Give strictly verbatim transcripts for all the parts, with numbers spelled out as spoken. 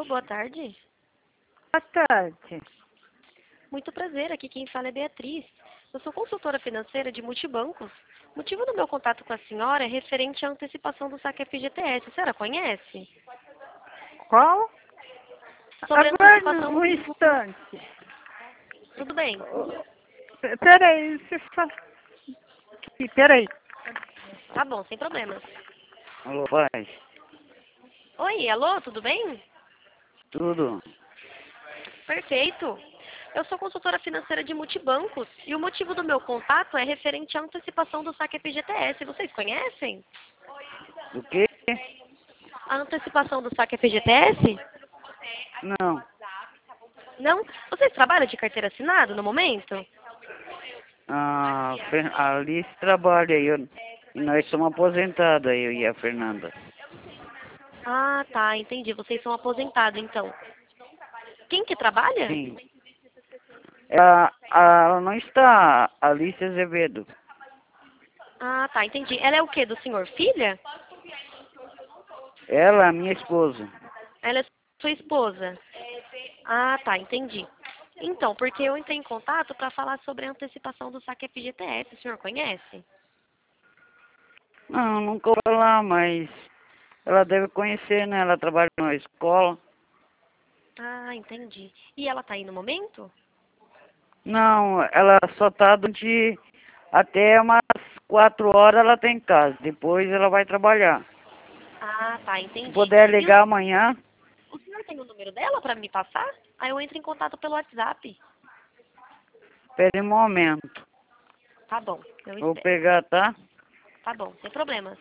Alô, boa tarde. Boa tarde. Muito prazer, aqui quem fala é Beatriz. Eu sou consultora financeira de multibancos. O motivo do meu contato com a senhora é referente à antecipação do saque F G T S. A senhora conhece? Qual? Sobre a Aguarde antecipação... um instante. Tudo bem. P- Peraí, se fa... Aqui, peraí. Tá bom, sem problemas. Alô, pai. Oi, alô, tudo bem? Tudo? Perfeito. Eu sou consultora financeira de multibancos e o motivo do meu contato é referente à antecipação do saque F G T S. Vocês conhecem? Do quê? A antecipação do saque F G T S? Não. Não? Vocês trabalham de carteira assinada no momento? A, Fer- a Alice trabalha e, eu, e nós somos aposentados, eu e a Fernanda. Ah, tá, entendi. Vocês são aposentados, então. Quem que trabalha? Sim. Ela, a- ela não está, a Alice Azevedo. Ah, tá, entendi. Ela é o quê? Do senhor filha? Ela, minha esposa. Ela é sua esposa? Ah, tá, entendi. Então, porque eu entrei em contato para falar sobre a antecipação do saque F G T S. O senhor conhece? Não, nunca ouvi falar, mas ela deve conhecer, né? Ela trabalha numa escola. Ah, entendi. E ela tá aí no momento? Não, ela só tá durante até umas quatro horas ela tá em casa. Depois ela vai trabalhar. Ah, tá, Se entendi. puder E ligar amanhã, o, o senhor tem o número dela para me passar? Aí eu entro em contato pelo WhatsApp. espere um momento. Tá bom, eu Vou espero. pegar, tá? Tá bom, sem problemas.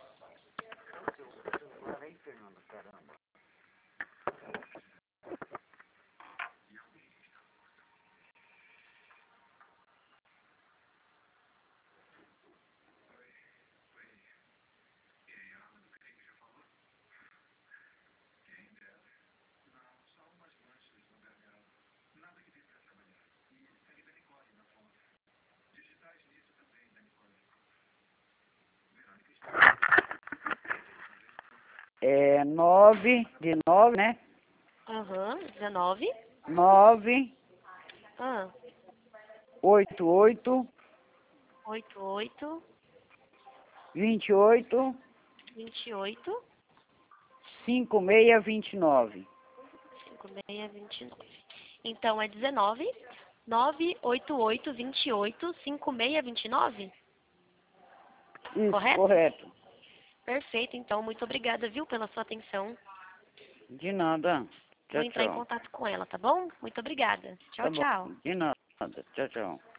É nove, de nove, né? Aham, dezenove. Nove, Ah, oito, oito, oito oito, vinte e oito, vinte e oito, cinco seis, vinte e nove. cinco seis, vinte e nove. Então é dezenove, nove oito oito, vinte e oito, cinco seis, vinte e nove? Isso, Correto? correto. Perfeito, então muito obrigada, viu, pela sua atenção. De nada. Vou Tchau, entrar em tchau. contato com ela, tá bom? Muito obrigada. Tchau, Tá bom. tchau. De nada. Tchau, tchau.